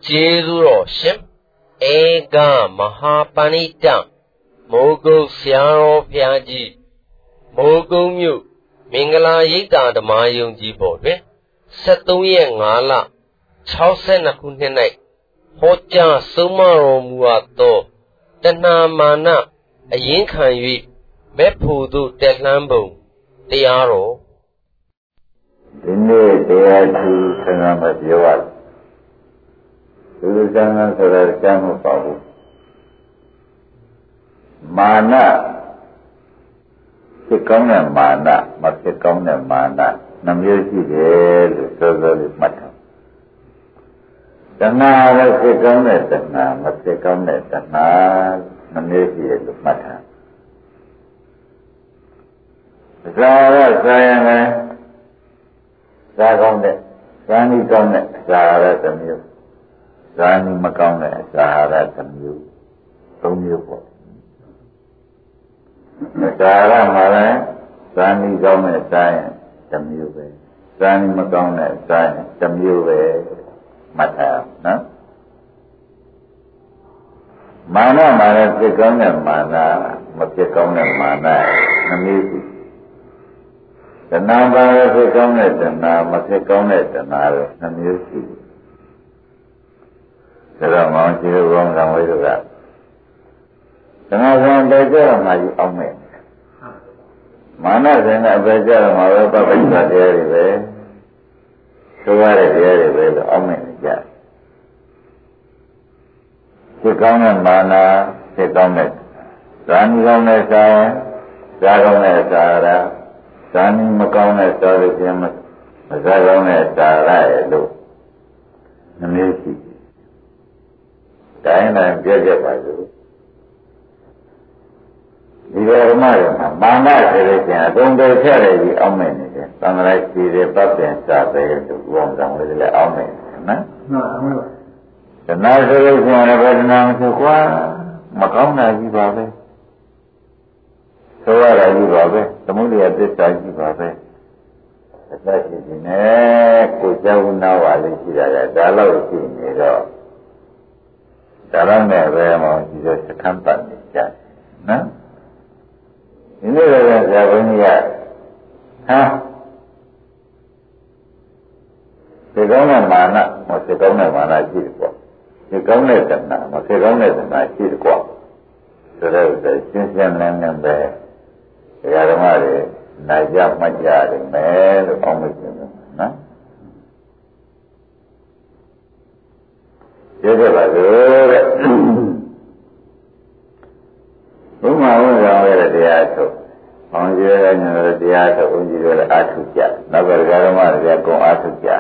ကျေးဇူးတော်ရှင်ဧကမဟာပဏိတမိုးကုတ်ဆရာတော်ဘုရားကြီးမိုးကုတ်မြို့မင်္ဂလာရိပ်သာဓမ္မယုံကြည်ပေါ်တွင်73ရက်5လ62ခုနှစ်၌ဟောကြားဆုံးမတော်မူအပ်သောတဏှာမာနအရင်ခံ၍မဲ့ဖို့သို့တက်လှမ်းပုံတရားတော်ဒီနေ့တရားသူဆန္ဒမပြောရသူဆန္ဒဆိုတာကြားမပေါ့ဘူးမာနဖြစ်ကောင်းတဲ့မာနမဖြစ်ကောင်းတဲ့မာနနှမျိုးရှိတယ်လို့စောစောလေးမှတ်ထားတဏှာလည်းဖြစ်ကောင်းတဲ့တဏှာမဖြစ်ကောင်းတဲ့တဏှာနှမျိုးရှိတယ်လို့မှတ်ထားဇာရဇာယံလည်းဇာကောင်းတဲ့ဇာနိကောင်းတဲ့ဇာရတစ်မျိုးဇာနိမကောင်းတဲ့ဇာရတစ်မျိုးသုံးမျိုးပေါ့ဇာရမှာလည်းဇာနိကောင်းတဲ့ဇာယံတစ်မျိုးပဲဇာနိမကောင်းတဲ့ဇာယံတစ်မျိုးပဲမှတ်ထားနော်မာနမှာလည်းဖြစ်ကောင်းတဲ့မာနမဖြစ်ကောင်းတဲ့မာနနှမျိုးရှိတဏှာပါရဖြစ်ကောင်းတဲ့တဏှာမဖြစ်ကောင်းတဲ့တဏှာလို့နှမျိုးရှိတယ်ဒါတော့မောင်ရှိတို့ကောင်းကံဝိတို့ကတဏှာဆံပေကြတော့မှယူအောင်မဲ့မာနဆံကအပေကြတော့မှပဲပပ္ပိသတရားတွေပဲဆိုရတဲ့တရားတွေပဲလို့အောင်မဲ့ကြဖြစ်ကောင်းတဲ့မာနဖြစ်ကောင်းတဲ့ဇာနိကောင်းတဲ့ဇာဇာကောင်းတဲ့ဇာရဇာနိမကောင်းတဲ့ဇာလို့ပြန်မဇာကောင်းတဲ့ဇာရရဲ့လို့နှမျိုးရှိတိုင်းတိုင်းပြည့်ကြပါစို့ဒီဓမ္မတွေမှာမာနဆိုလို့ရှိရင်အကုန်တည်းထည့်ရည်အောင်မယ်နေတယ်သံဃာရှိတဲ့ပတ်ပင်စာပဲလို့ဘုရားတော်လေးလည်းအောင်မယ်နော်မှန်ပါတဏှာဆိုလို့ရှိရင်ဘယ်တဏှာမဆိုကွာမကောင်းတာကြီးပါပဲဆိုရတာကြီးပါပဲသမုဒိယသစ္စာကြီးပါပဲအသက်ရှိနေနဲ့ကိုကြောက်နာဝါလေးရှိတာကဒါလို့ရှိနေတော့ဒါတော့နဲ့ပဲမောင်ဒီလိုစခန်းပတ်နေကြနော်ဒီနေ့လည်းဆရာဘုန်းကြီးကဒီကောင်းတဲ့မာနမဖြစ်ကောင်းတဲ့မာနရှိတယ်ပေါ့ဒီကောင်းတဲ့တဏှာမဖြစ်ကောင်းတဲ့တဏှာရှိတယ်ပေါ့ဆိုတော့ရှင်းရှင်းလင်းလင်းပဲဓမ္မတွေနိုင်ကြမှတ်ကြတယ်မယ်လို့အောင်းမကျင်ဘူးနော်ကျေးဇူးပါလို့တဲ့ဘုမာဝိရောရဲ့တရားထုတ်ဘောင်ကြီးရဲ့ညာရဲ့တရားထုတ်ဦးကြီးရဲ့အာထုကြနောက်ကဓမ္မတွေကကုံအာထုကြ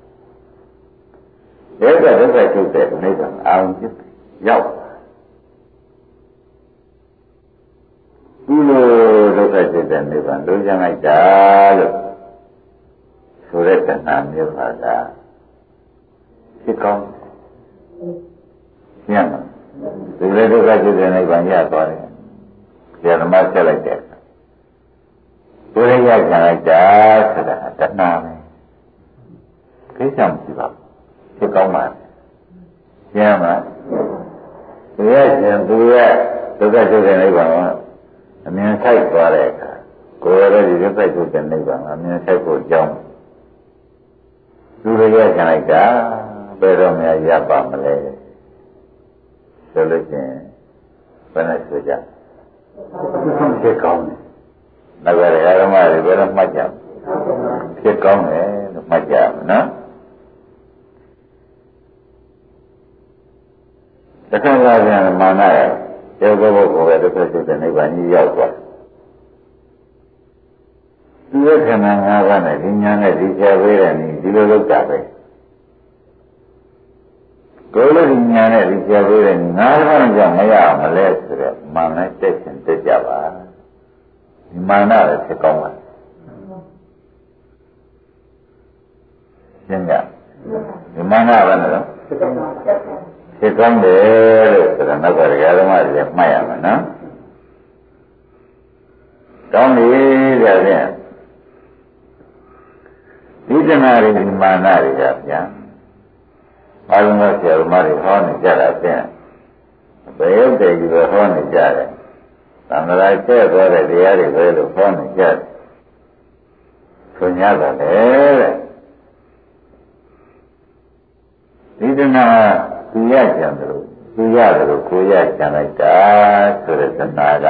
ဒီကဒုက္ခထုတ်တဲ့နိဗ္ဗာန်အောင်ဖြစ်ရောက်ဒီလိုဒုက္ခဖြစ်တဲ့နိဗ္ဗာန်လုံးကျမ်းလိုက်တာလို့ဆိုတဲ့တဏှာမျိုးပါကဖြစ်ကောင်းညံ့ဒီလိုဒုက္ခဖြစ်တဲ့နိဗ္ဗာန်ရသွားတယ်ဓမ္မဆက်လိုက်တဲ့ဒုရရခံလိုက်တာဆိုတာတဏှာပဲကိစ္စမရှိပါဘူးဖြစ်ကောင်းပါကျမ်းပါသူရဲ့ရှင်သူရဲ့ဒုက္ခဖြစ်တဲ့နိဗ္ဗာန်ကအမြင်ဆိုင်သွားတဲ့အခါကိုယ်ရဲ့ဒီဒုက္ခဖြစ်တဲ့နိဗ္ဗာန်အမြင်ဆိုင်ဖို့ကြောင်းသူရရခံလိုက်တာဘယ်တော့မှရပါမလဲဆိုလို့ချင်းဘယ်နဲ့ဆိုကြဖြစ်ကောင်းတယ်နောက်ကဓမ္မတွေဘယ်တော့မှတ်ကြဖြစ်ကောင်းတယ်လို့မှတ်ကြမယ်နော်တခါကပြန်မာနရဲ့ကျောဘဘကိုပဲဒုက္ခဖြစ်တဲ့နိဗ္ဗာန်ကြီးရောက်သွားဒီခန္ဓာ၅ပါးနဲ့ဒီညာနဲ့ဒီချေပေးတဲ့นี่ဒီလိုလုပ်တာပဲကိုယ်လည်းဒီညာနဲ့ဒီချေပေးတဲ့၅ပါးကြောင့်မရမလဲဆိုတော့မာနတက်ရှင်တက်ကြပါဒီမာနလည်းဖြစ်ကောင်းပါရှင်းကြဒီမာနပဲနော်ဖြစ်ကောင်းတယ်လို့ဆိုတာနောက်ကဓမ္မတွေမှတ်ရမှာနော်ကောင်းပြီကြတဲ့ဒီတဏှာတွေဒီမာနတွေကဗျာအာရုံဆရာမတွေဟောနေကြတာဖြင့်ဘယ်ရောက်တယ်ကြီးပဲဟောနေကြတယ်သံဃာကျဲသွားတဲ့တရားတွေပဲလို့ဟောနေကြတယ်ဆိုကြတယ်တဲ့ဒီတနာသူရကြံတယ်လို့သူရတယ်လို့ကိုရကြံလိုက်တာဆိုတဲ့သနာက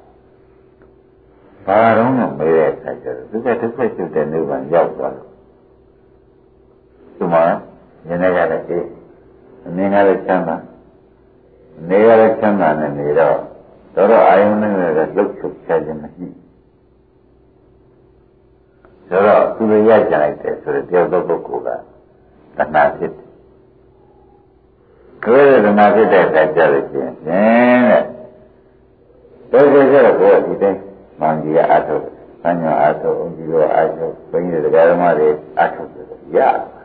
ဘာတော့မမေးတဲ့အခါကျတော့သူကတစ်ဖက်ချုပ်တဲ့နိဗ္ဗာန်ရောက်သွားလို့ဒီမှာဉာဏ်နဲ့ရတဲ့အေးအမြင်ကလည်းချမ်းသာနေရတဲ့ချမ်းသာနဲ့နေတော့တော်အာယုန်နဲ့လည်းလှုပ်ချုပ်ချခြင်းမရှိဆိုတော့သူရကြလိုက်တယ်ဆိုတဲ့တရားတော်ပုဂ္ဂိုလ်ကတဏှာဖြစ်တယ်ကိုယ်ကတဏှာဖြစ်တဲ့အခါကျလို့ရှိရင်တဲ့တော်ကြတော့ကိုယ်ဒီတိုင်းမှန်ကြီးအားထုတ်ဆန်းညအားထုတ်အောင်ကြီးတော့အားထုတ်ဘုန်းကြီးတွေတရားဓမ္မတွေအားထုတ်တယ်ရ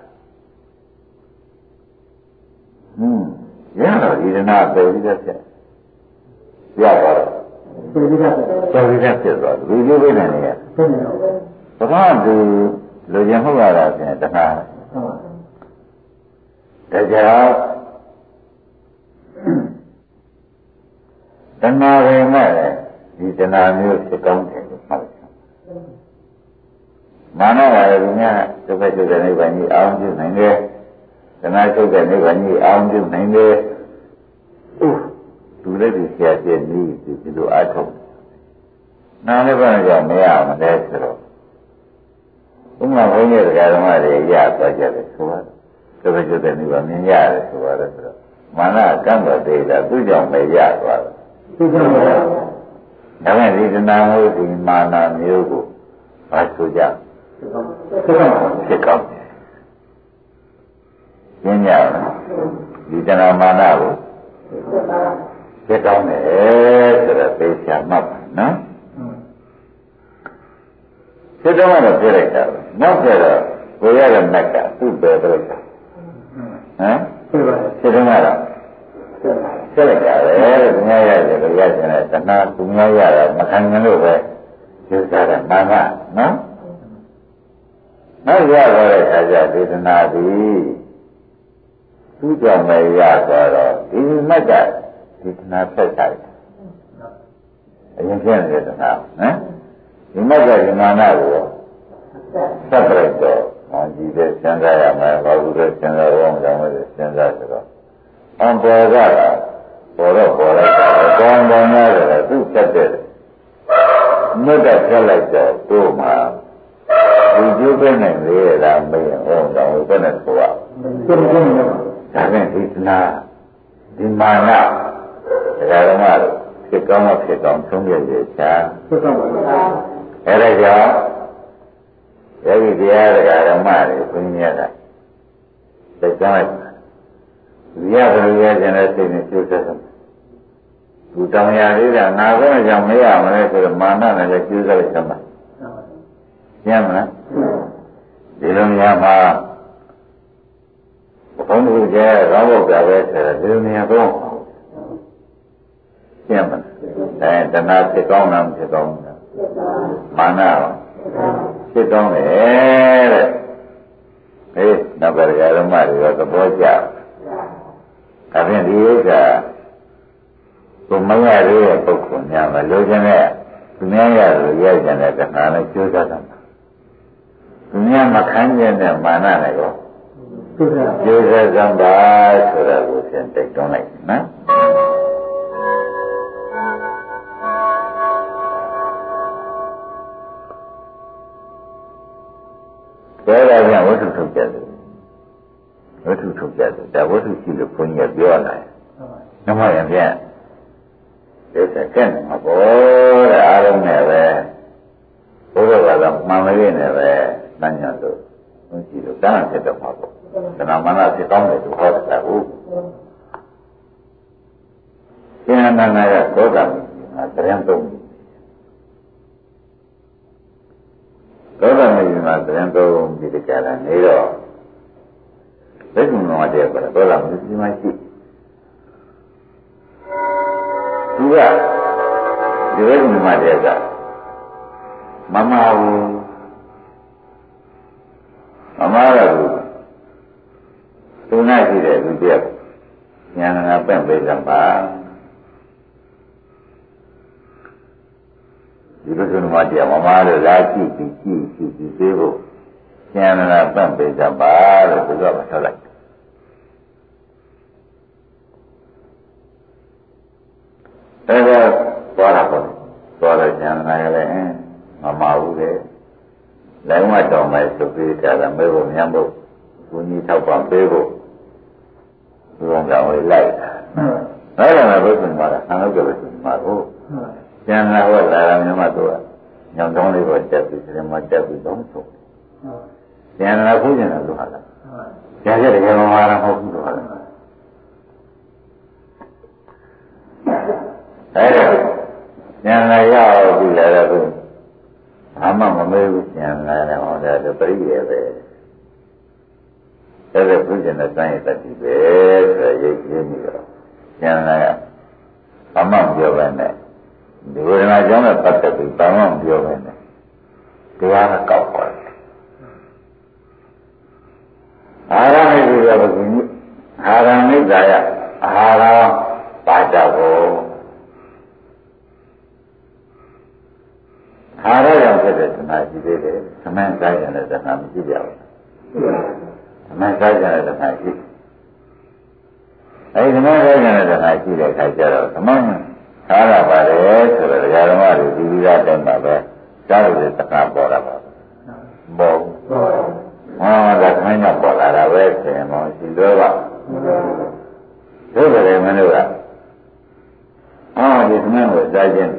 ရတော့ဒီဒနာပေပြီးတော့ဖြစ်ရပါတော့ပေပြီးတော့ဖြစ်သွားလူကြီးပဲနေရဘုရားသူလူကျင်ဟုတ်ရတာဖြင့်တဏှာဒါကြောင့်တဏှာပဲမဲ့ဒီတဏှာမျိုးဖြစ်ကောင်းတယ်လို့မှတ်တယ်မာနပါရကများတစ်ဖက်တစ်တဲ့နိဗ္ဗာန်ကြီးအောင်ပြုနိုင်တယ်တဏှာချုပ်တဲ့နိဗ္ဗာန်ကြီးအောင်ပြုနိုင်တယ်သူလည်းဒီဆရာကျင့်ပြီးဒီလိုအားထုတ်နားလည်းဘာကြောင့်မရမလဲဆိုတော့ဥမာဘုန်းကြီးတရားဓမ္မတွေရသွားကြတယ်ဆိုတော့တစ်ဖက်တစ်တဲ့နိဗ္ဗာန်မြင်ရတယ်ဆိုတော့ဆိုတော့မာနကံတော်သေးတာသူကြောင့်မရသွားတယ်သူကြောင့်မရဒါမဲ့ဒီတဏှာဟုတ်ဒီမာနမျိုးကိုဘာဆိုကြဖြစ်ကောင်းရှင်းကြလားဒီတဏှာမာနကိုဖြစ်ကောင်းတယ်ဆိုတော့သိချာမှတ်ပါနော်ဖြစ်တော့မှတော့ပြလိုက်တာပဲနောက်ကြတော့ကိုရတဲ့မက်ကသူ့ပဲပြလိုက်တာဟမ်ဖြစ်တော့မှတော့ဆက်လိုက်တာပဲတဲ့သူများရတယ်လို့ရချင်တဲ့တဏှာသူများရတာမခံနိုင်လို့ပဲကျူးစားတယ်မာနနော်နောက်ရတော့တဲ့အခါကျဒေသနာသည်သူကြောင့်ပဲရသွားတော့ဒီမက်ကဒီတဏှာဆက်ချလိုက်အရင်ကျင့်နေတဲ့တဏှာနော်ဒီမက်ကဒီမာနကိုဆက်ပြလိုက်တော့ကြည့်တဲ့စဉ်းစားရမယ်ဘာလို့လဲစဉ်းစားအောင်ကြောင့်လည်းစဉ်းစားဆိုတော့အံပေါ်ကပေါ်တော့ပေါ်လိုက်တာကောင်းကောင်းရတယ်သူတက်တဲ့မြတ်ကဖြတ်လိုက်တော့တို့မှာဒီကျိုးပဲနိုင်လေလားမင်းဟောတော့ဘယ်နဲ့ဆိုရဒါနဲ့ဒီနာဒီမာနတရားဓမ္မတို့ဖြစ်ကောင်းမဖြစ်ကောင်းဆုံးဖြတ်ရချာဖြစ်ကောင်းပါလားအဲ့ဒါကြောင့်ယောဂီတရားတရားဓမ္မတွေဘုန်းကြီးကသိကြလိုက်ရဘယ်လိုရကျင်တဲ့စိတ်နဲ့ကျိုးဆက်တယ်သူတောင်ရလေးကငါကကြောင့်မရမလဲဆိုတော့မာနနဲ့လည်းကျိုးဆက်လိုက်သမှာရှင်းမလားဒီလိုများမှာဘုန်းကြီးကျဲရောင်းဖို့ကြပဲဆိုတော့ဒီလိုများတော့ရှင်းမလားတဏှာဖြစ်ကောင်းတာမဖြစ်ကောင်းဘူးမာနရောဖြစ်ကောင်းတယ်တဲ့ဟေးနောက်ကြရဓမ္မတွေကသဘောကျဒါဖြင့်ဒီဥစ္စာကိုမရသေးတဲ့ပုဂ္ဂိုလ်များမလိုချင်တဲ့သူများရလို့ရကြတဲ့တဏှာနဲ့ကျိုးစားတာသူများမခံကျင်တဲ့မာနနဲ့ရောကျိုးစားကြပါဆိုတာကိုသင်တိုက်တွန်းလိုက်နော်ဒါကပြန်ဝတ္ထုထုတ်ကြတယ်ဝတ္ထုထုတ်ကြတယ်ဒါဝတ္ထုရှိလို့ဘုန်းကြီးကပြောလာတယ်နှမရပြန်ဒီစကဲမှာပေါ်တဲ့အားလုံးနဲ့ပဲဘုရားကမှန်မရင်းနဲ့ပဲတန်ညာလို့ဘုန်းကြီးတို့တန်းဖြစ်တော့မှာပေါ့သနာမနာဖြစ်ကောင်းတယ်သူဟောတာဟုတ်ကျန်တဲ့နာရသောတာပန်တရားသုံးသောတာပန်မှာတရားသုံးဒီကြတာနေတော့ဘယ်ကုဏတဲ့ကောသောတာပန်ဒီမှာရှိသူကဒီဝိညာဉ်မှာတည်းကမမဘူးမမရဘူးသူနာရှိတဲ့လူတယောက်ဉာဏ်နာပင့်ပေးကြပါဒီလိုဆိုမှတရားမမလို့လာကြည့်ပြီးသေးဖို့ဉာဏ်နာပင့်ပေးကြပါလို့သူကမဆက်လိုက်အဲ့ဒါသွားတာပေါ့သွားတော့ဉာဏ်နာရလည်းမမဘူးလေလည်းမတော်မယ်ဆိုပြီးကြတာမဲဖို့ညံဖို့ဘုန်းကြီးထောက်ပံ့ပေးဖို့ဘုရားကဝေလိုက်အဲ့ဒါလည်းဘုရားမှာအနုကပဲမှာကိုကျန်လာဟောလာတာမျိုးမှတော့ညောင်တောင်းလေးကိုတက်ပြီးဒီမှာတက်ပြီးတော့ဆုံးကျန်လာခုကျန်လာလို့ဟာလားကျန်တဲ့တကယ်မဟာရမဟုတ်ဘူးလို့ဟာလားအဲ့ဒါကျန်လာရောက်ပြီလည်းတော့ဘာမှမမေးဘူးကျန်လာတယ်ဟောတယ်ပရိယေပဲအဲ့ဒါဘုရားနဲ့တိုင်းရတတ်ပြီပဲဆိုရရေးပြနေတော့ကျန်လာကဘာမှပြောပဲနဲ့ဒီဝေဒနာကြောင့်လည်းပတ်သက်ပြီးဘာမှမပြောပဲနဲ့တရားကကောက်သွားတယ်အာရမိတ်ကဘုရားအာရမိတ်သာယအာရပါကြဖို့အာရရောက်တဲ့သနာရှိသေးတယ်သမန်ဆိုင်ရတဲ့သနာမရှိကြဘူးသမန်ဆိုင်ရတဲ့သနာရှိအဲဒီသမန်ဆိုင်ရတဲ့သနာရှိတဲ့အခါကျတော့သမန်အားရပါတယ်ဆိုတော့ဓမ္မတွေဒီလိုရတဲ့မှာပဲကြားလို့သနာပေါ်တာပါဘောဟောဒါခဏပေါ်လာတာပဲဆိုရင်တော့ဒီလိုပါသို့တယ်မင်းတို့ကဒီသမန်ကိုကြားခြင်း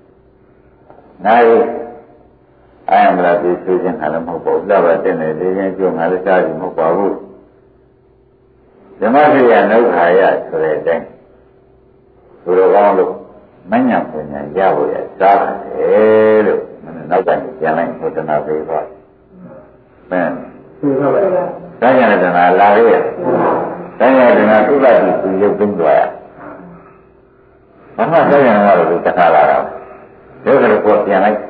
နိုင်အယံမလာဒီဆိုခြင်းဟာလည်းမဟုတ်ပါဘူးလက်ပါတဲ့နေလေးချင်းကြုံငါလည်းကြားပြီးမဟုတ်ပါဘူးဓမ္မစရိယနုခါယဆိုတဲ့အတိုင်းသူတော်ကောင်းလို့မညံပညာရဖို့ရစားတယ်လို့နောက်ကနေပြန်လိုက်ဘုဒ္ဓနာပေးပါမယ်သိပါပါဒါကြတဲ့နာလာရရဲ့ဒါကြတဲ့နာသုဘတိသူရုပ်သိမ်းသွားရဘာမှဆက်ရအောင်လို့တခါလာတာဒီလိုကိုပြန်လိုက်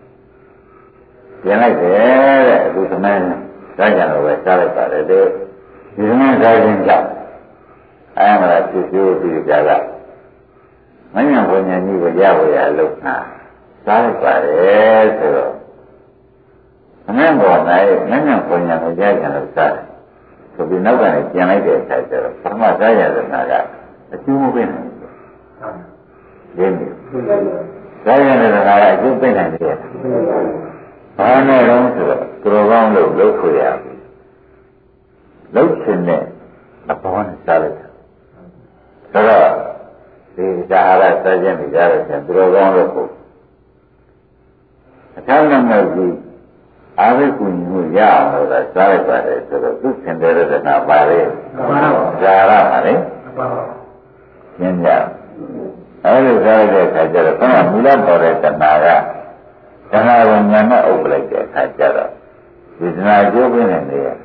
တယ်တဲ့အခုသမန်ဒါကြတော့ပဲစားလိုက်ပါတယ်ဒီသမန်စားခြင်းကြောင့်အမှန်တရားဖြစ်ပြီးကြတာမဉ္ဇဉ်ဘုံညာကြီးကိုရဖို့ရလို့စားလိုက်ပါတယ်ဆိုတော့သမန်ပေါ်၌မဉ္ဇဉ်ဘုံညာကိုရကြလို့စားတယ်ဆိုပြီးနောက်ကနေပြန်လိုက်တဲ့အခါကျတော့ပထမစားရတဲ့နာကအကျိုးမပေးနိုင်ဘူးရင်းနေဒါရတဲ့နာကအကျိုးပေးနိုင်တယ်ဘာနဲ့တော့ဆိုတော့သူတော်ကောင်းလို့လုပ်ခွေရပြီလုပ်ချင်တဲ့အပေါ်နဲ့စားလိုက်တာဆိုတော့ဒီသာရစားခြင်းပြီးကြတဲ့ဆင်သူတော်ကောင်းလို့ကိုအထောက်အမဲ့ကြီးအာဝိကုညမှုရအောင်လို့စားလိုက်ပါတယ်ဆိုတော့သူသင်တဲ့ရတနာပါလေဇာရပါလေရှင်းကြအဲဒီစားလိုက်တဲ့အခါကျတော့ခဏမူလပေါ်တဲ့တဏှာကတဏှာကိုညာနဲ့အုပ်လိုက်တဲ့အခါကျတော့ဒီတဏှာကျိုးပြင်းနေတယ်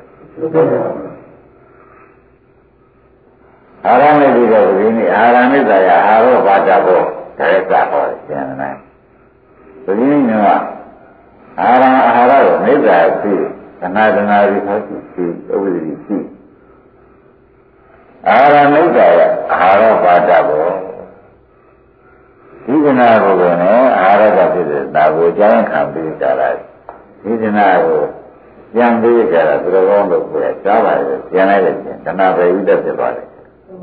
အာရမေဒီတော့ဒီနေ့အာရမေသာယအာရောဘာတာဘောဒါရကဟောတယ်ကျန်တယ်ဒီနေ့ကအာရကိုမေတ္တာရှိတဏှာတဏှာဒီဟောရှိဥပ္ပဒိရှိအာရမေသာယအာရောဘာတာဘောဒီကနာကိုလည်းအာရကဖြစ်တဲ့ဒါကိုကြောင်းခံပြီးကြတာဒီကနာကိုပြန်ပြီးကြတာသူတော်ကောင်းလို့ပြောကြားပါတယ်ပြန်လိုက်တဲ့ချင်းတဏှာပဲဥဒ္ဒဖြစ်သွားတယ်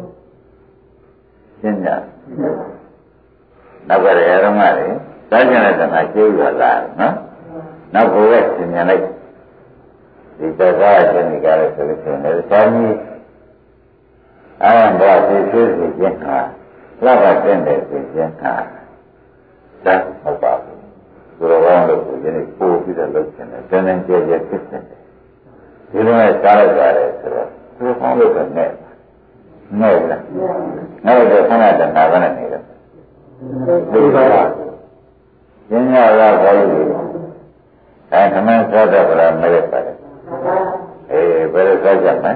ရှင်းကြနောက်ကရရမလေးစားကြတဲ့တဏှာကျိုးရလာနော်နောက်ကိုပဲရှင်းပြန်လိုက်ဒီတရားရှင်ဒီကားလို့ဆိုလို့ရှိရင်လည်းသာမီးအာရဘသိသိသိချင်းဟာလောက်ပါတဲ့တဲ့ချင်းဟာဒါဟုတ်ပါဘူးဘုရားကောင်းလို့ဒီနေ့ပို့ပြီးတော့လုပ်ချင်တယ်တန်းတန်းကြဲကြဲဖြစ်နေတယ်ဒီလိုနဲ့စားလိုက်ကြတယ်ဆိုတော့ဘုရားကောင်းလို့ပဲနဲ့နဲ့လားနဲ့တော့ခဏတည်းနာပဲနေတယ်ဒီပါလားညညရခေါ်လို့အဲသမန်စားတဲ့ဗလားမဲ့ပါတယ်ဘယ်လိုစားကြမလဲ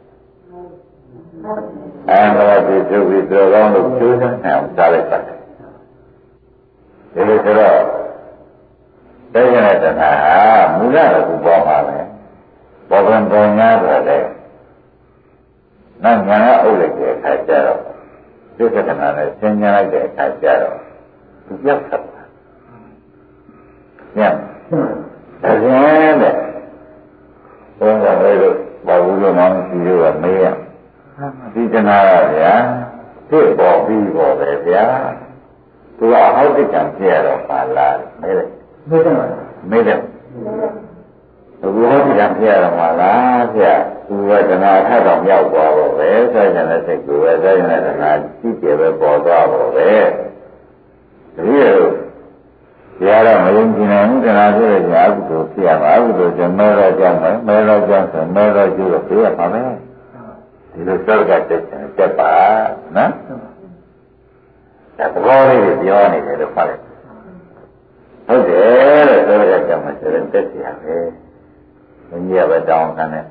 အဲဒီသူပြီးတော်ကောင်းလို့ကျိုးစမ်းအောင်စားလိုက်ပါတယ်ဒီလိုဆိုတော့တရားတနာမူလကပေါ်ပါမယ်ပေါ်ပြန်ပေါ်ညာဆိုတဲ့နောက်ညာကအုပ်လိုက်တဲ့အခါကျတော့သစ္စာနာနဲ့ဆင်းရဲလိုက်တဲ့အခါကျတော့သူပြောက်ဆက်တာညံဒါပြန်တဲ့ဘုန်းတော်တို့ဘာလို့လဲမောင်ကြီးတို့ကမေးရဒီတနာရဗျာဖြစ်ပေါ်ပြီးပေါ်ပဲဗျာသူကအဟောက်တိကံပြရတော့ပါလားမေးလိုက်မေးတယ်သူကဟောက်တိကံပြရတော့ပါလားဗျာသူကတနာထတော့မြောက်သွားတော့ပဲဆိုရင်လည်းစိတ်ကိုပဲဆိုရင်လည်းတနာကြည့်ကြပဲပေါ်သွားတော့ပဲဒီလိုဘုရားတော့မယုံကြည်နိုင်ဘူးတရားပြည့်ရဲ့အကုသိုလ်ဖြစ်ရမှာအကုသိုလ်ကျမဲတော့ကြောင်းမယ်မဲတော့ကြောင်းဆိုမဲတော့ကျိုးတော့ပြရမှာပဲဒီလိုစောကတက်တက်ပါနော်ဒါသဘောလေးကိုပြောနေတယ်လို့ဖတ်လိုက်ဟုတ်တယ်လို့စောကကြောင်းမယ်ဆိုရင်တက်စီရပဲဘုန်းကြီးကပဲတောင်းခံတယ်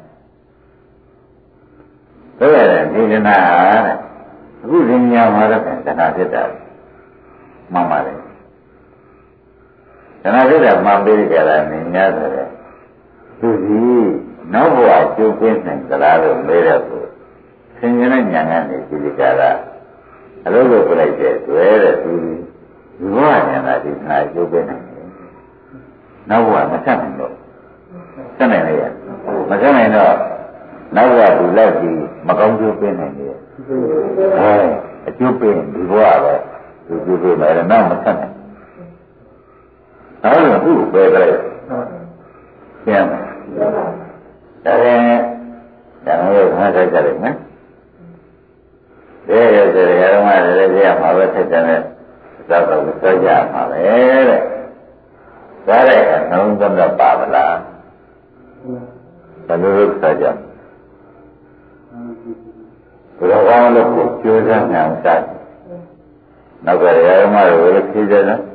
ဆိုရတယ်ဒီကနာတဲ့အခုဒီညမှာတော့တဏှာဖြစ်တာမှန်ပါတယ်တဏှာဖြစ်တာမှန်ပြီးကြတာနေများဆိုတယ်သူဒီနောက်ဘဝကျုပ်ပြင်းနိုင်ကြလားလို့မေးတော့ဆင်ញတဲ့ညာကနေဒီကရာအလုပ်လုပ်ပြလိုက်တဲ့တွေ့တဲ့သူဒီဘဝညာကဒီနာကျုပ်ပြင်းနိုင်တယ်နောက်ဘဝမဆက်နိုင်တော့ဆက်နိုင်လေမဆက်နိုင်တော့နောက်ဘဝသူလက်ပြီးမကောင်းကျိုးပြင်းနိုင်တယ်အကျိုးပြင်းဒီဘဝပဲသူကျိုးပြင်းမယ်တော့မဆက်နိုင်နောက်တော့သူ့ပဲကြလိုက်ပြန်ဒါရင်ဒါမျိုးခါကြကြလိမ့်မယ်ရဲရဲရဲရမလည်းကြရမှာပဲထက်တယ်သောက်တော့ဆွဲကြမှာပဲတဲ့ဒါလည်းနှလုံးသွင်းတော့ပါမလားဘယ်လိုလုပ်ဆွဲကြဘုရားကောင်းလို့ကိုကျိုးစားနိုင်စားနောက်ကရဲရမတို့လည်းဖြေကြတယ်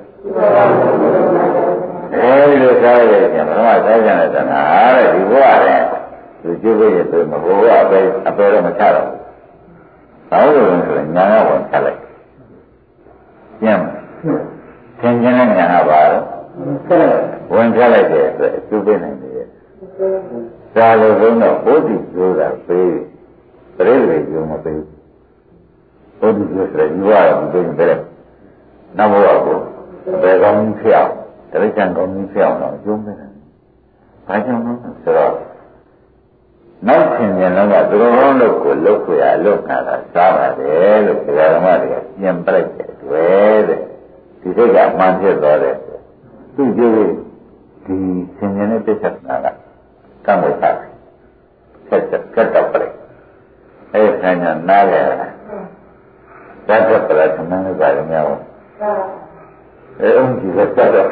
အဲဒီလိုစားရတဲ့ပြန်ဘုရားစားကြတဲ့တဏှာတဲ့ဒီဘဝနဲ့သူကျိုးပြည့်ဆိုမဟုတ်ဘူးအပေတော့မချတော့ဘူး။ဘာလို့လဲဆိုရင်ညာကဝင်ချလိုက်။ပြန်သင်္ကြန်နဲ့ညာကပါတော့ဝင်ချလိုက်တဲ့အတွက်အကျိုးပေးနိုင်တယ်။ဒါလိုဘုန်းတော့ဘုဒ္ဓကျိုးတာပေးပရိသေကျိုးမပေးဘုဒ္ဓကျိုးဆိုရင်ယူရအောင်ပေးတယ်။နောက်ဘဝကိုဘယ်ကောင်းဖြစ်အောင်တရိစ္ဆာန်ကောင်းဖြစ်အောင်တော့အကျိုးပေးတယ်။ဘာကြောင့်လဲဆိုတော့နောက်ဆင်ញံတော့သူတော်ကောင်းလို့ကိုလုတ်ခွေရလုတ်ခါတာစားပါတယ်လို့ဒီဓမ္မတွေကပြန်ပြလိုက်တဲ့တွေ့တဲ့ဒီစိတ်ကမှန်ဖြစ်သွားတယ်သူကြည့်ဒီဆင်ញံတဲ့ပြဿနာကကံဝိသတ်ဆက်ကတ်တော့ပြလိုက်အဲဆင်ញံနားရတာသတ်ပြလိုက်သမန်ကလည်းများအောင်အဲဒီကတတ်တော့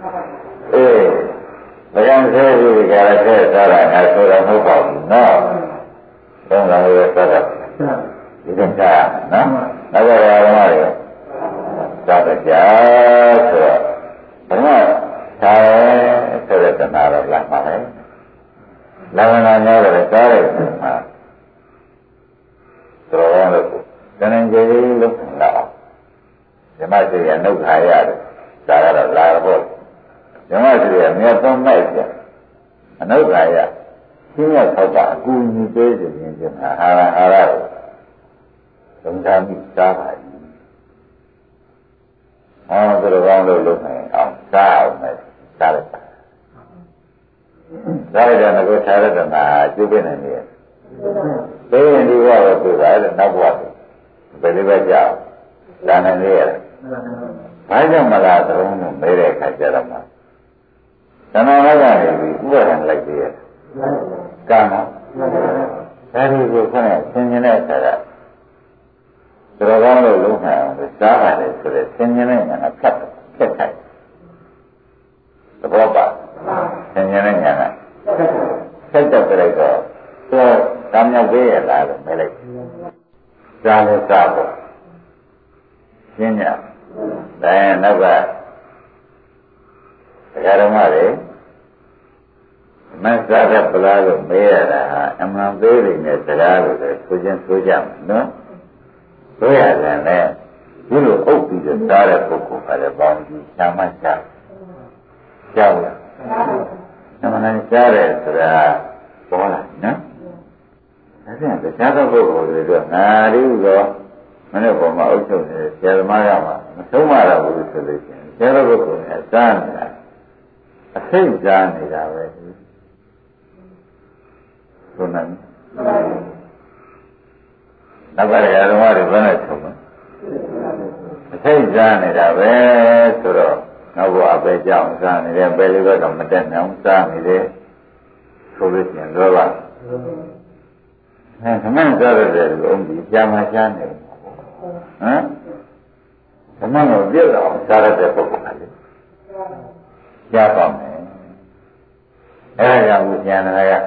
ဘယ်ကောင်သေးဒီကြရတဲ့သာရငါဆိုတော့မဟုတ်ပါဘူးနော်။ဘုန်းတော်ရဲ့သာရဒီကကြနော်။နောက်ကြရအောင်ပါလေ။သာကြဆိုတော့ဘုရားသာဆိုတဲ့တနာတော့လာမှာပဲ။လာမလာများတယ်ကားရဲ့မှာတော်လို့တဏ္ဍကြီးလို့လာအောင်။ဓမ္မစီရနှုတ်ခါရတယ်။ဒါကတော့လာတော့ဓမ္မစီရမြတ်သုံးလိုက်ပြန်အနုဿာယရှင်းရသောတာအကူအညီပေးခြင်းချင်းအာရကိုသုံးစားမိစားပါ၏။ဟောသူတော်ကောင်းလို့လုပ်နိုင်အောင်စားအောင်မယ်စားလိုက်ပါ။စားရတဲ့ငါထားရတဲ့နာကျုပ်ပြနေတယ်။ဘယ်ရင်ဒီဘဝကိုပြတာလဲနောက်ဘဝကိုဘယ်လိုပဲကြောက်ဒါနိုင်လေရတယ်။ဘာကြောင့်မလားသုံးလို့မဲတဲ့အခါကျတော့မှသဏ္ဍာန်ကနေပြီးဥပဒေလိုက်သေးရဲ့ကံမှာဒါဒီကိုခနဲ့ဆင်ញင်တဲ့အခါကတော်ကောင်းလို့လုံးနိုင်အောင်စားပါတယ်ဆိုတဲ့ဆင်ញင်တဲ့ညာကဖြတ်ထိုက်သဘောပါဆင်ញင်တဲ့ညာကဖြတ်တော့ပြလိုက်တော့သူကမ်းမြောက်သေးရဲ့လားလို့မဲလိုက်စားလဲစားပေါ့ရှင်းညဒါရင်နောက်ကတရားဓမ္မတွေမစ္ဆရပလားလို့မေးရတာဟာအမှန်သေးတယ်နဲ့တရားလို့လည်းဆိုချင်းဆိုကြမယ်နော်ဆိုရတယ်နဲ့ဒီလိုအုပ်ပြီးတော့စားတဲ့ပုဂ္ဂိုလ်ကလည်းပေါင်းပြီးရှာမှရှာကြောက်လားအမှန်တန်ရှားတယ်ဆိုတာပေါ်လာနော်ဒါဖြင့်တခြားသောပုဂ္ဂိုလ်တွေတော့ငါတို့ရောမနေ့ပေါ်မှာအုပ်ချုပ်နေတဲ့ဆရာသမားကမှမဆုံးမတော့ဘူးဆိုလို့ရှိရင်ဆရာတော်ပုဂ္ဂိုလ်နဲ့စားနေတာအစိတ်စားနေတာပဲဆိုနေနောက်ကလည်းအရုံးတွေဘယ်နဲ့ဆုံးမလဲအစိတ်စားနေတာပဲဆိုတော့နောက်ဘဝပဲကြောင်းစားနေတယ်ပဲလေးတော့မတက်နိုင်စားနေတယ်ဆိုလို့ရှိရင်လောဘခမန်းစားရတယ်လို့အုံးကြီးကြာမှရှားနေဟမ်ခမန်းကိုပြည့်အောင်စားရတဲ့ပုဂ္ဂိုလ်ကလေရှားပါမယ်အဲဒါကြောင့်ဉာဏ်တွေက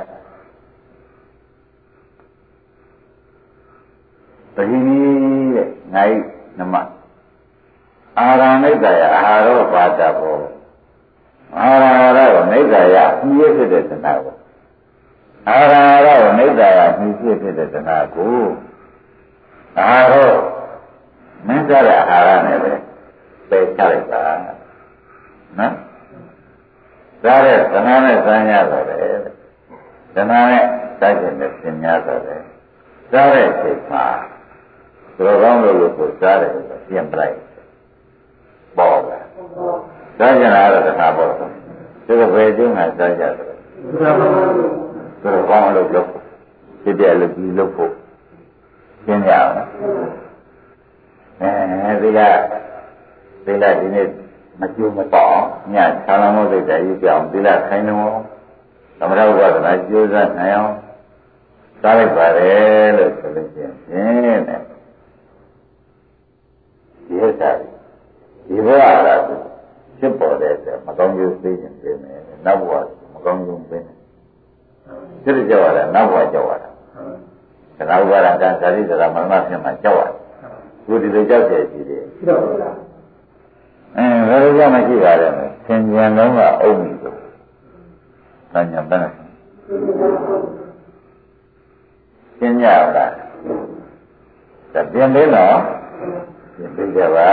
ပရိနိတဲ့ငါ့နမအာရဏိတ္တယအာရောပါဒဘောအာရရောနိတ္တယမြည့်ဖြစ်တဲ့တဏှာကိုအာရရောနိတ္တယမြည့်ဖြစ်တဲ့တဏှာကိုအာရောမင်းစားတဲ့အာဟာရနဲ့ပဲပယ်ချလိုက်ပါနော်စားတဲ့တဏှာနဲ့ဆန်းရတော့တယ်တဏှာနဲ့တိုက်တဲ့နဲ့သင်များတော့တယ်စားတဲ့စိတ်မှာတော်ကောင်းလို့ကိုစားတယ်ပြင်ပလိုက်ပေါ်လာစားကြတာတော့တခါပေါ်တော့ဒီလိုပဲကျုံးတာစားကြတယ်တော်ကောင်းလို့လုပ်ဖြစ်တဲ့လူကြီးလုပ်ဖို့ရှင်းရအောင်ဒီနေ့မကျိုးမတော့ညဆာလမောသိတဲ့ရေးပြောင်းဒီလားခိုင်းတော့သမထဥပဒနာကျိုးစားနိုင်အောင်စားလိုက်ပါတယ်လို့ဆိုလို့ရှိရင်တဲ့ဒီဥစ္စာဒီဘဝကဖြစ်ပေါ်တဲ့မကောင်းကျိုးသိရင်သိမယ်နောက်ဘဝမကောင်းကျိုးသိမယ်ဖြစ်ကြရတာနောက်ဘဝကြောက်ရတာသနာဥပါဒကံသာရိသရမရဏဖြစ်မှကြောက်ရတယ်သူဒီလိုကြောက်တယ်ရှိတယ်ရှိတော့ဘယ်လိုကြောက်မှရှိပါလဲသင်ဉာဏ်လုံးကအုပ်ပြီလို့သင်ဉာဏ်ဘယ်နဲ့သင်ညာလားဒါပြင်သေးနော်ပြင်ပေးကြပါ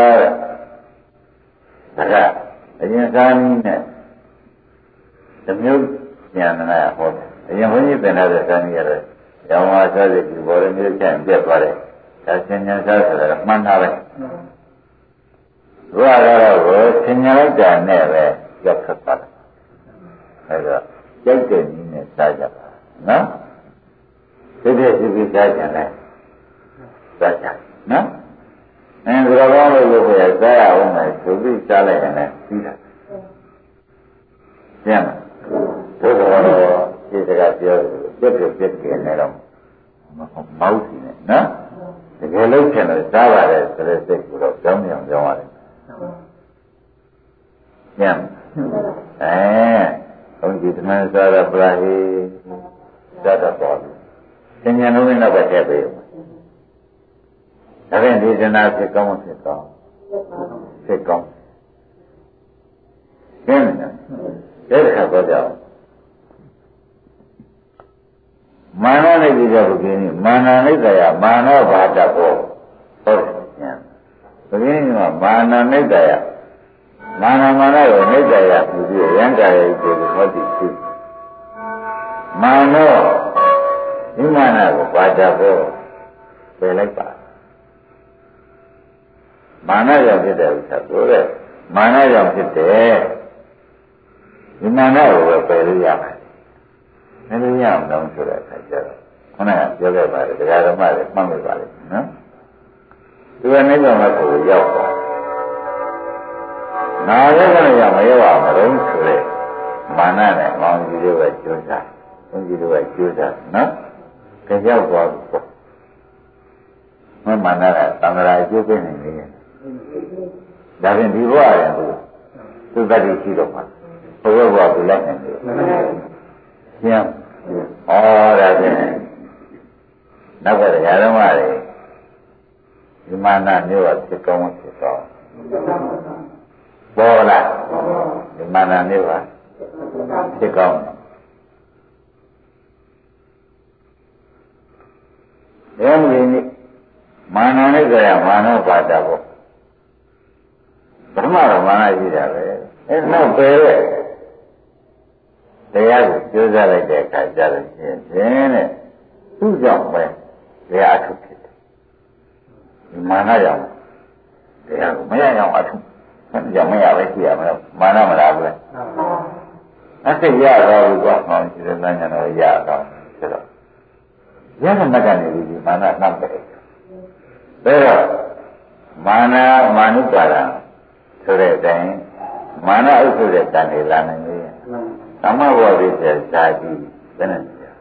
တဲ့ဒါကအရင်စားနည်းနဲ့ဓမျိုးဉာဏ်နဲ့ဟောတယ်အရင်ဘုန်းကြီးသင်တဲ့စားနည်းရတယ်ရောင်ဝါစားစိတ်ဒီဘောရမျိုးချင်ပြတ်သွားတယ်ဒါသင်ညာစားဆိုတာမှန်တာပဲဘုရားကတော့သင်ညာလိုက်တာနဲ့ပဲရောက်ခတ်သွားတယ်အဲဒါကြိုက်တဲ့နည်းနဲ့စားကြပါနော်သိတဲ့ရှိပြီးစားကြတယ်စားကြနော်ဘုရားကောင်းလို့လို့ပြောစားရအောင်မယ်သူပြီးစားလိုက်ရင်လည်းပြီးတာကျန်ဘုရားတော်ဒီစကားပြောပြည့်နေတော့မောက်စီနေနော်တကယ်လို့ဖြစ်လို့စားပါတယ်ဆိုတဲ့စိတ်ကိုတော့ကြောင်းမြောင်ကြောင်းရတယ်ကျန်ဘုန်းကြီးတမန်စားရပလာဟိစားတော့ပေါ်တယ်သင်ညာလုံးနဲ့တော့ပဲထည့်ပေးဦးဒါဖြင့်ဒီဇနာဖြစ်ကောင်းမဖြစ်ကောင်းဖြစ်ကောင်းကျင်းတယ်တဲ့ခါတော့ကြောက်မာနနဲ့ကြည့်ကြဘုရင်မာနနဲ့တရားမာနဘာတဘောဟုတ်တယ်ဘုရင်ကမာနနဲ့တရားမာနကိုနဲ့တရားပြုပြီးရန်ကြရဲ့ဒီလိုဟောတိရှိမာနောဒီမာနကိုဘာတဘောပယ်လိုက်ပါမာနကြောင့်ဖြစ်တဲ့ဥစ္စာကိုတဲ့မာနကြောင့်ဖြစ်တယ်ဒီမာနကိုပဲပယ်လို့ရပါတယ်မလို့ရအောင်တော့ဆိုတဲ့အခါကျတော့ခုနကပြောခဲ့ပါတယ်တရားဓမ္မတွေမှတ်မိပါလိမ့်မယ်နော်သူကနိဗ္ဗာန်ကိုရောက်သွားနာလည်းကလည်းမရောက်အောင်မလို့ဆိုတဲ့မာနနဲ့မောင်ကြီးတို့ကကြိုးစားဘုန်းကြီးတို့ကကြိုးစားနော်ကြောက်သွားပြီမာနကသံဃာအကျိုးပေးနေတယ်ဒါဖြင့်ဒီဘဝရင်သူတတိရှိတော့မှာဘဝဘဝကိုလိုက်နေတယ်ကျင်းဒါဖြင့်နောက်ကတရားဓမ္မတွေဒီမာနမျိုးကဖြစ်ကောင်းဖြစ်တော့ပေါ်လာဒီမာနမျိုးကဖြစ်ကောင်းတယ်ဘယ်လိုလဲမာနနဲ့ကြရမာနပါတာပေါ့ပထမတော့မာနရှိတာပဲအဲနောက်ပဲတရားကိုကြိုးစားလိုက်တဲ့အခါကျတော့ရှင်တဲ့သူ့ကြောင့်ပဲတရားအထုတ်ဖြစ်တယ်ဒီမာနကြောင့်တရားကိုမရအောင်အထုတ်ကြောင့်မရပဲရှိရမလို့မာနမလားဘူးလားအစိတ်ရတော့ဘူးကွာဟောရှိတဲ့လမ်းကြောင်းရတော့ဆိုတော့ရတဲ့မကနေဒီမာနနှောက်တယ်ဒါတော့မာနမာနုပါဒဆိုတဲ့အတိုင်းမာနဥစ္စာတဲ့တန်နေလာနိုင်လေသမဘောဓိစေစာကြည့်ဘယ်နဲ့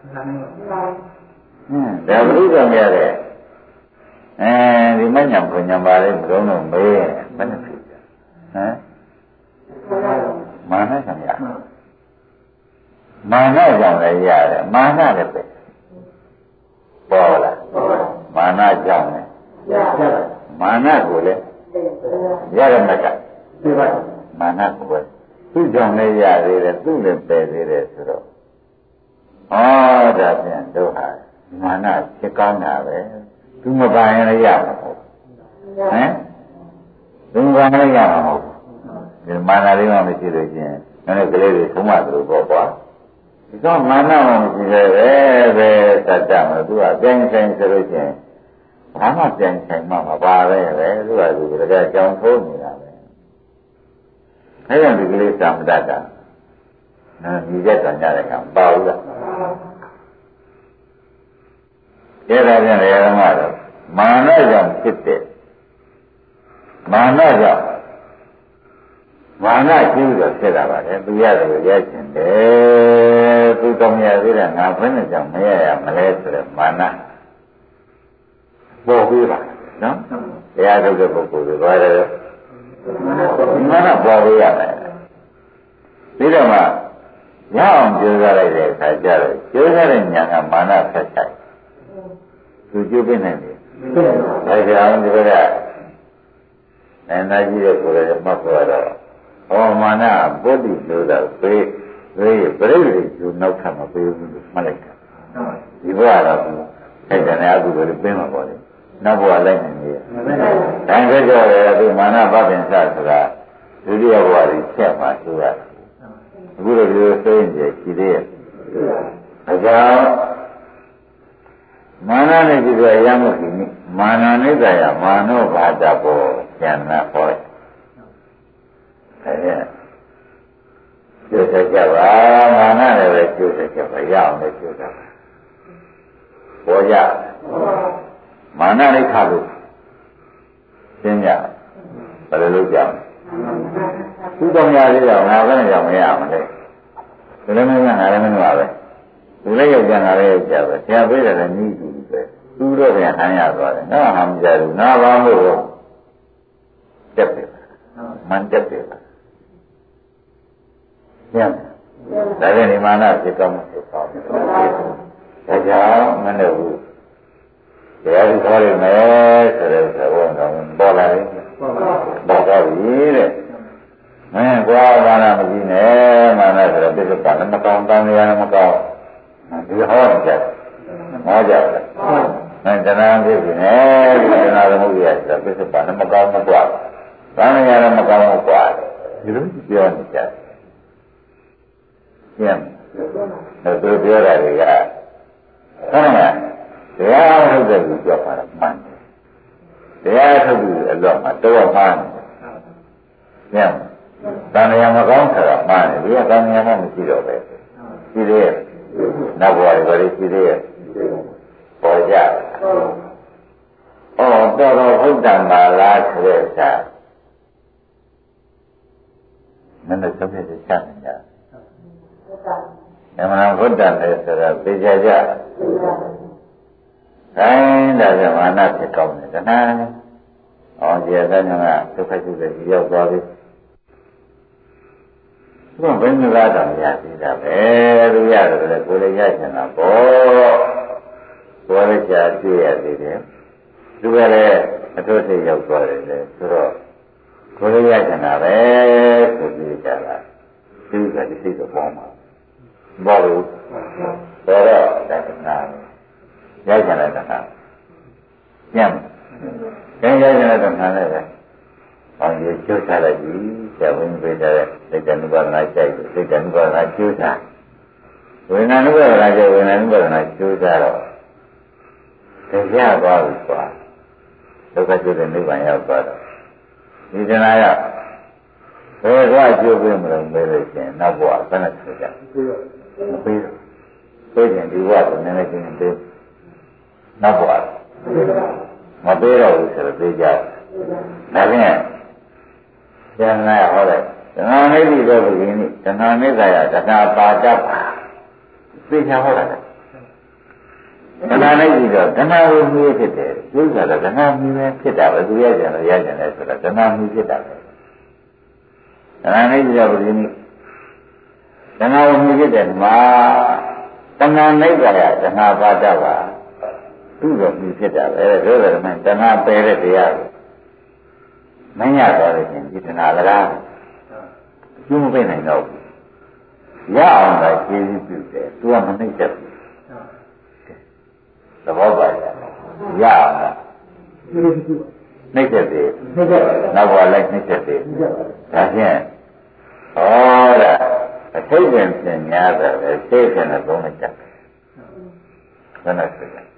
ဒါဘုရားမြတ်တဲ့ဒီမညံပညာပါလေဘုံတော့မေးဘယ်နဲ့ဖြစ်ကြဟမ်မာနကြောင့်ရမာနကြောင့်လည်းရတယ်မာနလည်းပဲပေါ်လာမာနကြောင့်လည်းမာနကိုလည်းရရမကမာနကိုပဲသူ့ကြောင့်လည်းရသေးတယ်သူ့လည်းပယ်သေးတယ်ဆိုတော့ဒါပြန်တို့ဟာမာနဖြစ်ကောင်းတာပဲသူမပိုင်ရင်လည်းရမှာမဟုတ်ဟမ်သူမပိုင်လည်းရမှာမဟုတ်ဒီမာနလေးမှမရှိလို့ချင်းလည်းကလေးတွေသုံးမှသူပေါ့ကွာဒီတော့မာနမှမရှိသေးပဲသတ္တမသူကပြန်ဆိုင်ဆိုလို့ချင်းဘာမှပြန်ဆိုင်မှမပါပဲသူကသူတကယ်ကြောင်ထိုးနေတာပဲအဲ့ဒါဒီကလေးသမ္မတတာညီချက်တန်ကြတဲ့ကံပါဘူးလားအဲ့ဒါပြန်လေဓမ္မတော့မာနကြောင့်ဖြစ်တဲ့မာနကြောင့်မာနကျူးတော့ဖြစ်လာပါတယ်သူရတယ်ရချင်တယ်သူတောင်းရသေးတယ်ငါဘယ်နဲ့ကြောင့်မရရမလဲဆိုတဲ့မာနပေါ်ပြီးပါနော်တရားထုတ်တဲ့ပုဂ္ဂိုလ်တွေဘာလဲမာနပေါ်ပြီးရမယ်ပြီးတော့မှရအောင်ကြိုးစားလိုက်တဲ့အခါကျတော့ကြိုးစားတဲ့ဉာဏ်ကမာနဆက်ဆိုင်သူကျုပ်ပြနေတယ်ဒါကြောင့်ဒီကနာကြီးတဲ့ကိုယ်လည်းမှတ်သွားတော့မာနပုဒ်တိလို့တော့ပေးပြိဋိကျူနောက်ထပ်မပေးဘူးလို့မှတ်လိုက်တာဒီဘဝတော့အဲ့ဒါနဲ့အကုသိုလ်ပြင်းမှာပေါ့လေနောက်ဘဝလိုက်နေတယ်။ဒါကြကြောတယ်ဒီမာနပပင်္စဆိုတာဒုတိယဘဝကြီးချက်မှာဆိုရအခုလိုပြောသိရင်ရှိသေးရဲ့။အကြောင်းမာနနဲ့ကြည့်ရရမှုရှိနိမာနနိစ္စယမာနောဘာတဘောဉာဏ်နာဟောတယ်။ကျိုးဆက်ကြပါမာနလည်းပဲကျိုးဆက်ကြပါရအောင်လည်းကျိုးဆက်ပါဘောရမာနလိခါလို့ရှင်းကြဘယ်လိုလုပ်ကြသူတော်များလေးတော့ငါဘယ်နဲ့ကြောင့်မရမလဲဒီလိုမျိုးကငါလည်းမနှွားပဲဒီလေးရောက်ကြငါလည်းရောက်ကြပဲဆရာပေးတယ်လည်းနီးတူပဲသူတော့ပြန်ခံရသွားတယ်ငါမှမကြဘူးငါဘာလို့တက်တယ်မန်တက်တယ်ညံဒါကြတဲ့မာနဖြစ်ကောင်းမှုဖြစ်ကောင်းဒါကြောင့်မနဲ့ဘူးတရားကြီးခေါ်ရမယ်ဆိုတဲ့သဘောကပေါ်လာတယ်ပေါ်သွားပြီတဲ့မင်းကွာမာနမကြီးနဲ့မာနဆိုတော့ပြစ္ဆုတ်ကလည်းမကောင်းတန်ရလည်းမကောင်းဒီဟောကြတယ်ဟောကြတယ်မင်းတဏှာဖြစ်ပြီနဲ့ဒီတဏှာသမုဒ္ဒရာဆိုတော့ပြစ္ဆုတ်ကလည်းမကောင်းမကွာတန်ရလည်းမကောင်းမကွာဒီလိုပြောနေကြတယ်ကျန်တော့သူပြောတာတွေကဟုတ်လားတရားထုတ်တဲ့လူပြောပါတော့မှန်တယ်တရားထုတ်ပြီးအလောမှာတော့မှန်တယ်ညံတဏှာမကောင်းဆိုတာမှန်တယ်ဒီကတဏှာမှမရှိတော့ပဲရှိသေးရဲ့နောက်ဘဝတွေဘာတွေရှိသေးရဲ့ပေါ်ကြတော်တော်ဟုတ်တယ်မလားဆိုတဲ့အခါနည်းနည်းသုံးပြချင်တယ်အမှန်ဘုဒ္ဓလည်းဆိုတာသိကြကြတိုင်းဒါကြောင့်မာနဖြစ်ကောင်းတယ်တဏှာအောင်ကျေတဲ့ညကဒုက္ခရှိတဲ့ရောက်သွားပြီသူကဘယ်နည်းလားတော့ရသေးတာပဲသူရတယ်လေကိုယ်လည်းရချင်တာပေါ့ကိုယ်လည်းကြာကြည့်ရသေးတယ်သူကလည်းအထွတ်ထိပ်ရောက်သွားတယ်လေဆိုတော့ကိုယ်လည်းရချင်တာပဲဆိုပြီးကြတာသူကဒီစိတ်တော့ပေါင်းပါဘောလို့တော့တဏှာရကြတဲ့တဏှာညံ့ကျန်ရကြတဲ့တဏှာလည်းပဲအောင်ရကျိုးစားလိုက်ပြီဇဝင်းပေးတဲ့စိတ်တ ानु ပါဒနာကြိုက်စိတ်တ ानु ပါဒနာကျိုးစားဝိညာဉ် ानु ပါဒနာကြိုက်ဝိညာဉ် ानु ပါဒနာကျိုးစားတော့ရသွားပြီကွာဒုက္ခကျတဲ့နိဗ္ဗာန်ရောက်သွားတော့ဒီတဏှာကဘယ်တော့ကျိုးပေးမလို့မေးလို့ရှိရင်နောက်ဘဝဘယ်နဲ့ဆိုကြမပေးတော့ပေးရင်ဒီဘဝကိုနည်းနည်းချင်းပေးနောက်ဘဝမပေးတော့ဘူးဆိုတော့ပေးကြဒါဖြင့်ကျန်လာဟောတယ်တဏှာနိတိတော့ဘုရင်နိတဏှာနိစ္စယတဏှာပါတတ်ပါသိချဟောတာတဏှာနိတိတော့တဏှာကိုမြည်ဖြစ်တယ်ကျိုးဆိုတာတဏှာမြည်ပဲဖြစ်တာပဲသူရကြတယ်ရကြတယ်ဆိုတာတဏှာမြည်ဖြစ်တာပဲတဏှာနိတိတော့ဘုရင်နိတဏှာကိုမြည်ဖြစ်တယ်မှာတဏှာနိစ္စယတဏှာပါတတ်ပါသူ့တော့မြည်ဖြစ်တာပဲဒါဆိုတော့မှတဏှာပယ်တဲ့တရားကိုမညတော့လို့ရှင်ဒီတဏှာကလားကျုံးမပေးနိုင်တော့ဘူးရအောင်သာကျေးဇူးပြုတယ်သူကမနှိမ့်တတ်ဘူးသဘောပါလားရအောင်သာနှိမ့်တတ်တယ်နောက်ဘဝလိုက်နှိမ့်တတ်တယ်ဒါဖြင့်ဟောတာအထိတ်ပင်ပြင်များတယ်စိတ်ဖြင့်လည်းသုံးလိုက်တတ်တယ်ဘယ်နဲ့ဆိုလဲ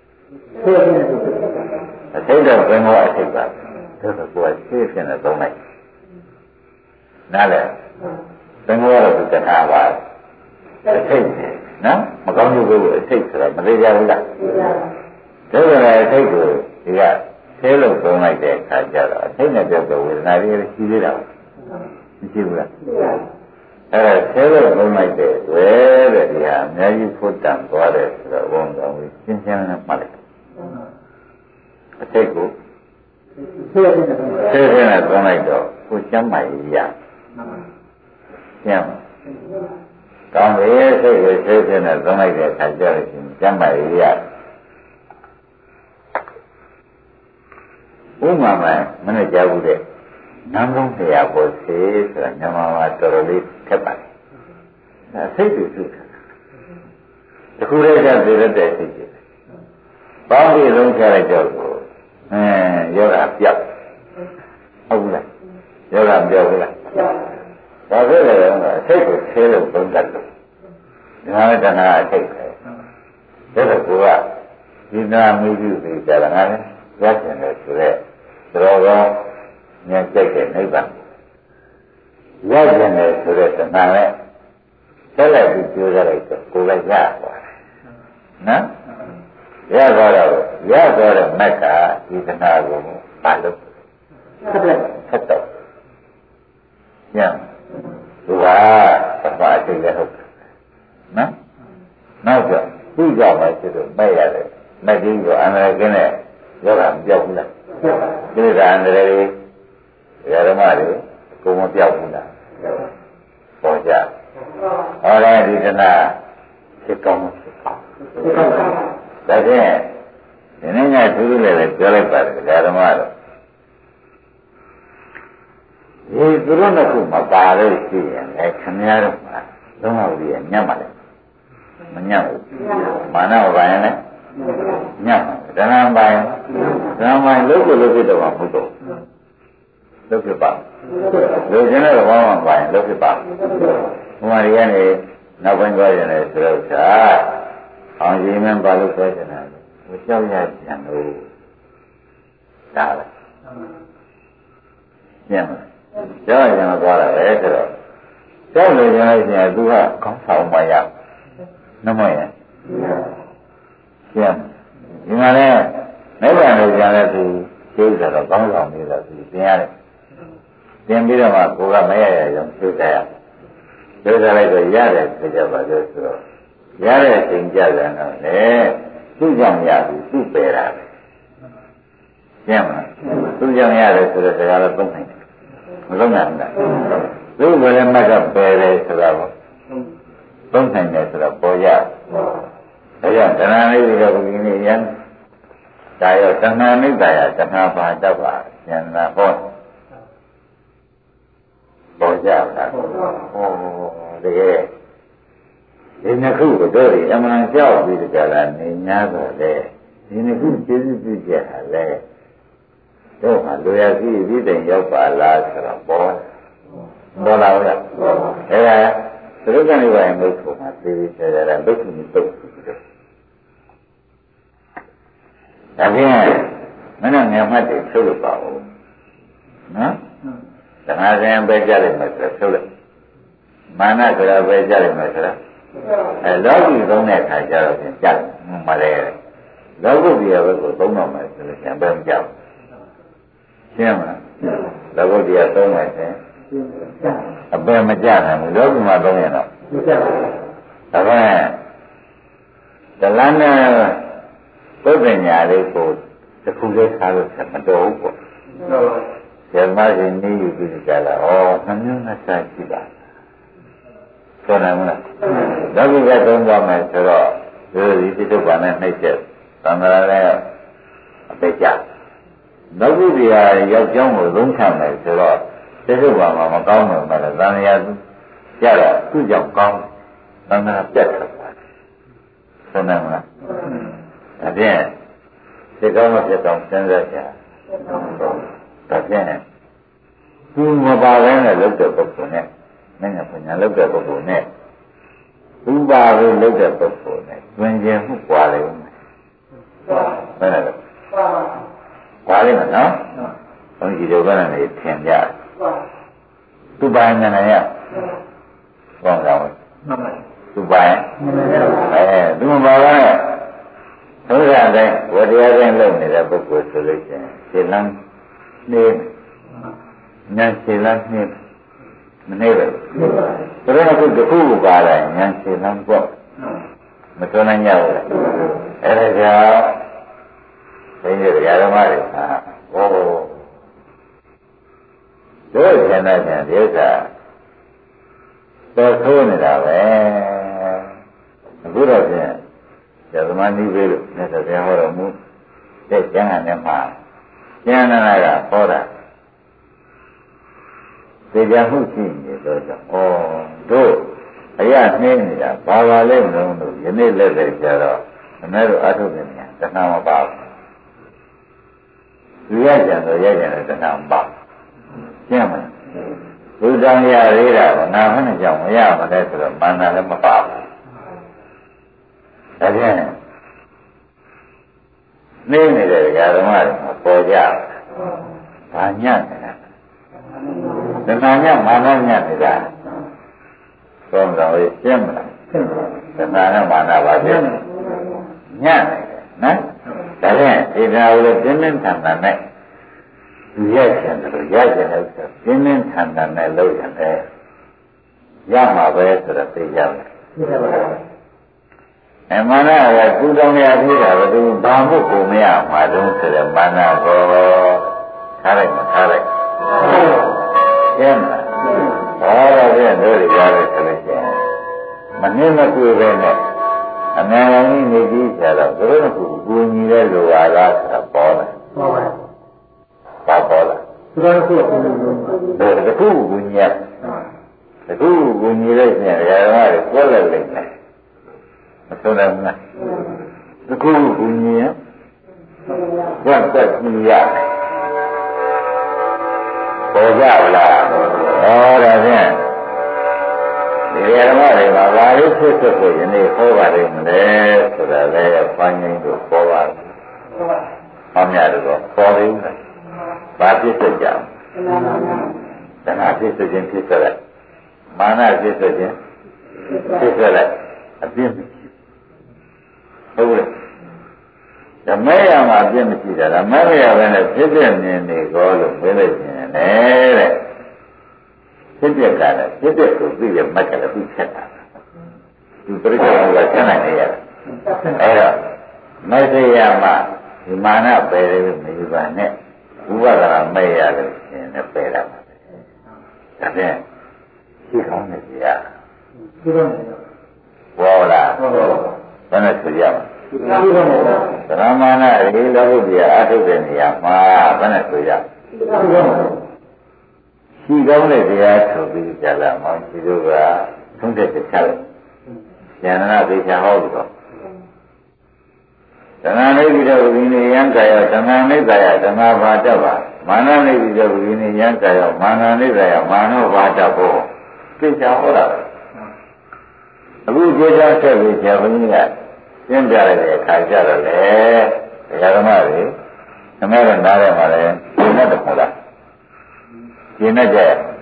အထိတ်တော့ဘယ်မှာအထိတ်ပါဒါဆိုကိုယ်စိတ်ဖြင့်လည်းသုံးလိုက်နားလဲသင်္ဘောတော့တဏှာပါအထိတ်နော်မကောင်းဘူးအထိတ်ဆိုတာမသေးကြဘူးလားဒါဆိုလည်းအထိတ်ကိုဒီကဆဲလို့သုံးလိုက်တဲ့အခါကျတော့အထိတ်နဲ့ပြောတဲ့ဝေဒနာတွေရှိသေးတာမရှိဘူးလားအဲ့ဒါဆဲလို့သုံးလိုက်တဲ့ဝဲတဲ့ဒီဟာအများကြီးဖို့တန်သွားတယ်ဆိုတော့ဘုံတော်ကြီးရှင်းရှင်းနဲ့မှတ်လိုက်အထိတ်ကိုဆဲနဲ့သုံးလိုက်တော့ကိုကျမ်းမာရေးရကျမ်းကောင်းပြီစိတ်ကိုဆဲဆဲနဲ့သုံးလိုက်တဲ့အခါကျတော့ကျမ်းမာရေးရဥမာမနဲ့ကြားဘူးတဲ့နာမ်လုံးတရားပေါ်စေဆိုတာမြန်မာမှာတော်တော်လေးခက်ပါတယ်ဒါစိတ်တွေစုတခုတည်းကသိတဲ့စိတ်တွေပေါင်းပြီးလုံးချလိုက်တော့ယောဂပြောက်ဟုတ်ဘူးလားယောဂပြောက်ဘူးလားဒါဆိုလည်းအစိတ်ကိုဆဲလို့သုံးတတ်တယ်ဒါနဲ့တဏှာအစိတ်ပဲဒါတော့ကိုကဒီနာမီးပြုပြီးကြတာငါလည်းရကျင်တယ်ဆိုတော့တော်တော်ဉာဏ်ကြိုက်တဲ့နိဗ္ဗာန်ရကျင်တယ်ဆိုတဲ့တဏှာနဲ့ဆက်လက်ပြီးကြိုးစားလိုက်တော့ကိုယ်လည်းရသွားတယ်နော်ရသွားတော့မက်ကဒီတဏှာကိုပါလို့ဆက်တော့ညံသူကသဘာအကျိတ်လည်းဟုတ်တယ်နော်နောက်ကျသူ့ကြောင့်ပဲဖြစ်လို့မဲ့ရတယ်မက်ကြီးကအန္တရာယ်ကင်းတဲ့ယောဂမပြောက်ဘူးလားကိလေသာအန္တရာယ်တွေဓမ္မတွေကိုမပြောက်ဘူးလားပေါ်ကြဟောတယ်ဒီတနာဖြစ်ကောင်းဖြစ်ကောင်းဒါဖြင့်ဒီနေ့ညသူလည်းပြောလိုက်ပါတယ်ဓမ္မတော့ဒီသူတို့ကမပါလို့ရှိရင်လည်းခင်ဗျားတို့ကလုံးဝပြီးညံ့ပါလေမညံ့ဘူးမာနဘာရင်လဲညံ့ဒဏ္ဍပိုင်းလုံးကိုလုံးဖြစ်တော့မှာမဟုတ်တော့လုံးဖြစ်ပါလူကျင်တဲ့ဘောင်းမှာပါရင်လုံးဖြစ်ပါဘုရားရီကနေနောက်ပိုင်းသွားရင်လည်းဆိုတော့သာအောင်ကြီးမင်းပါလို့ပြောနေတာကိုကြောက်ရပြန်လို့ဒါပဲညံ့ကြောက်ရင်သွားတာပဲဆိုတော့ကြောက်လို့ရင်လည်းသူကကောင်းဆောင်မှရနှမရကျန်ဒီမှာလည်းနိဗ္ဗာန်ကိုကျန်တဲ့သူကျိုးဆိုတော့ကောင်းဆောင်နေတာသူသင်ရတယ်သင်ပြီးတော့မှကိုယ်ကမရရအောင်ကျိုးကြရကျိုးကြလိုက်တော့ရတယ်ဆိုကြပါလို့ဆိုတော့ရတဲ့အချိန်ကြတယ်တော့လေသူ့ကြောင့်ရပြီသူ့ပယ်တာပဲကျန်မလားသူ့ကြောင့်ရတယ်ဆိုတော့ဒါကလည်းသုံးနိုင်တယ်မလုံးနိုင်ဘူးလားသူ့ကိုလည်းမက်ကပယ်တယ်ဆိုတော့သုံးနိုင်တယ်ဆိုတော့ပေါ်ရဒါကြောင့်တဏှာလေးတွေကဘုရင်ကြီးရန်ဒါရောတဏှာနိဒာယတဏှာပါတော့ပါဉာဏ်နာဟောပေါ်ကြလားဟောတကယ်ဒီနှစ်ခုကိုတို့ရအမှန်ကြောက်ပြီးကြလားနေညာတော့လေဒီနှစ်ခုကျေးဇူးပြုကြတာလေတို့ဟာလူရရှိပြီးတိုင်ရောက်ပါလားဆိုတော့ပေါ်လာဘူးလားအဲ့ဒါသူတို့ကနေပါရင်မဟုတ်ဘူးမှာသိပြီးဆရာကလုတ်ခုမျိုးတုတ်ပြီးတော့ဒါဖြင့်မင်းတို့ငယ်မှတ်တွေဖြုတ်လို့ပါဘူးနော်သံဃာရှင်ပဲကြလိမ့်မယ်ဆိုတော့ဖြုတ်လိုက်မာနဆိုတာပဲကြလိမ့်မယ်ဆိုတော့လောကီသုံးတဲ့အခါကျတော့ပြန်ကြတယ်မလဲလောကုတ္တရာဘက်ကိုသုံးတော့မယ်ဆိုလို့ပြန်ပဲမကြောက်ရှင်းမလားလောကုတ္တရာသုံးမယ်ဆိုအပယ်မကြနိုင်ဘူးလောကီမှာသုံးရင်တော့မကြပါဘူးဒါပေမဲ့ဒလန်းနဲ့ပုဒ်ပညာလေးကိုတစ်ခုလေးထားလို့မတော်ဘူးပေါ့ဇေမရှင်နေယူပြီးကြလားနှမျိုးနဲ့ဆိုင်ရှိပါဆိုနိုင်မလားလောကီကသုံးသွားမယ်ဆိုတော့ဒီတိတုပ္ပနဲ့နှိမ့်ချက်သံဃာလည်းအပေကြလောကီတရားရောက်ကြောင်းကိုသုံးချမယ်ဆိုတော့တိတုပ္ပမှာမကောင်းဘူးမလားသံဃာကြတော့သူ့ကြောင့်ကောင်းသံဃာပြတ်သွားတယ်ဆိုနိုင်မလားဒါဖြင့်ဒီကောင်းမဖြစ်တော့စဉ်းစားကြဒါဖြင့်သူမပါဘဲနဲ့လုပ်တဲ့ပုဂ္ဂိုလ်နဲ့မင်းကပညာလုပ်တဲ့ပုဂ္ဂိုလ်နဲ့ဥပါဘိလုပ်တဲ့ပုဂ္ဂိုလ်နဲ့တွင်ကျင်မှုပွားလိမ့်မယ်ဘယ်နဲ့လဲပွားလိမ့်မယ်နော်ဘုန်းကြီးတို့ကလည်းထင်ကြသူပိုင်နေရဘောင်းတော်သူပိုင်သူမပါဘဲနဲ့ဘုရားတဲ့ဝတရားတဲ့လုပ်နေတဲ့ပုဂ္ဂိုလ်ဆိုလို့ရှိရင်ခြေလမ်းနေညာခြေလမ်းနေမနေပဲဒါတော့အခုတခုပါလာညာခြေလမ်းပေါ့မတွန်းနိုင်ကြဘူးအဲဒါကြောင့်ဘုန်းကြီးတရားဓမ္မတွေဟာတို့ဉာဏ်နဲ့ဉာဏ်ဒီဥစ္စာတော်ဆိုးနေတာပဲအခုတော့ဖြင့်ဇာသမဏိပဲလို့မြတ်စွာဘုရားဟောတော်မူတဲ့ကျမ်းဂန်ထဲမှာကျမ်းနာကဟောတာသိကြမှုရှိနေတော့ကြောင့်တို့အရာနှင်းနေတာဘာပါလဲမလို့တို့ယနေ့လက်လက်ကြတော့အမဲတို့အထုပ်နေတယ်တဏှာမပါဘူးရကြတော့ရကြတယ်တဏှာမပါရှင်းမလားဘုရားရသေးတာကငါမှနဲ့ကြောင့်မရမလဲဆိုတော့မာနလည်းမပါဘူးဒါဖြင့်နေနေတဲ့ဓမ္မတွေပေါ်ကြဘာညံ့နေတာတဏှာညမာနညနေတာသုံးတော်ရေးရှင်းမလားတဏှာနဲ့မာနပါဖြစ်ညံ့နေတယ်နော်ဒါဖြင့်ဒီနာကိုလည်းပြင်းပြင်းထန်ထန်နဲ့ရက်ကျင်တယ်ရက်ကျင်လို့ဆိုပြင်းပြင်းထန်ထန်နဲ့လုပ်ရတယ်ရမှာပဲဆိုတော့သိကြတယ်မာနကကုတောင်းရသေးတာဘယ်သူဘာမှုကိုမရမှာတုံးဆိုတဲ့မာနကိုထားလိုက်မထားလိုက်ရှင်းလားဟောတော့ပြန်တို့ရရတယ်ဆိုလို့ရှိရင်မနှင်းမကွေပဲနဲ့အမှန်တမ်းနေကြည့်ကြတော့ဘယ်လိုမှကိုညီတဲ့လိုပါလားဆိုတာပေါ်လာဘာပေါ်လာတခုကိုညီရတခုကိုညီလိုက်ရင်ဓမ္မတွေပေါ်လာလိမ့်မယ်မဆိုနိုင်ဘူးလားတခုကိုညီရဘတ်တက်ညီရပေါ်ကြလားဒါဖြင့်ဒီဓမ္မတွေမှာဘာလို့ဖြစ်ဖို့ယနေ့ဟောပါလိမ့်မလဲဆိုတာလည်းဘိုင်းငိမ့်တို့ပေါ်ပါဘူး။ဟောမြတ်တို့ပေါ်ရင်းတယ်။ဘာဖြစ်စေကြလဲ။တဏှာဖြစ်စေခြင်းဖြစ်စေလိုက်။မာနဖြစ်စေခြင်းဖြစ်စေလိုက်။အပြစ်မရှိဘူး။ဟုတ်လား။ဓမ္မရမှာအပြစ်မရှိတာဓမ္မရပဲနဲ့ဖြစ်တဲ့မြင်နေကောလို့ပြောလိုက်ရင်တဲ့။ဖြစ်တဲ့ကလည်းဖြစ်တဲ့ကိုသိရမှတ်ကြတယ်သူချက်တာသူပြိဿဘုရားဆက်နိုင်နေရတယ်အဲ့တော့မသိရမှဒီမာနပယ်တယ်မယူပါနဲ့ဥပဒနာမဲ့ရတယ်ရှင်နဲ့ပယ်တာပါဒါဖြင့်ရှိကောင်းနေကြရရှိကောင်းနေဘောလားဘယ်နဲ့ဆိုရမလဲသရမဏရေလောကုတ္တရာအထုတ်တဲ့နေရာမှာဘယ်နဲ့ဆိုရရှိကောင်းတဲ့တရားဆိုပြီးကြလာမှဒီလိုကသုံးတဲ့တစ်ချက်ဉာဏ်နာသိချဟောပြီးတော့သံဃာနိဗ္ဗိဒဝိနည်းယံကာယသံဃာနိဗ္ဗာယသံဃာဘာတ္တဗမာနနိဗ္ဗိဒဝိနည်းယံကာယမာနနိဗ္ဗာယမာနောဘာတ္တဘောသိချဟောတာအခုကျေချဆက်ပြီးဆရာဘုန်းကြီးကရှင်းပြလိုက်တဲ့အခါကျတော့လေတရားဓမ္မတွေခမဲရနားထဲမှာလည်းရှင်းတတ်တယ်လားရှင်းတတ်ကြ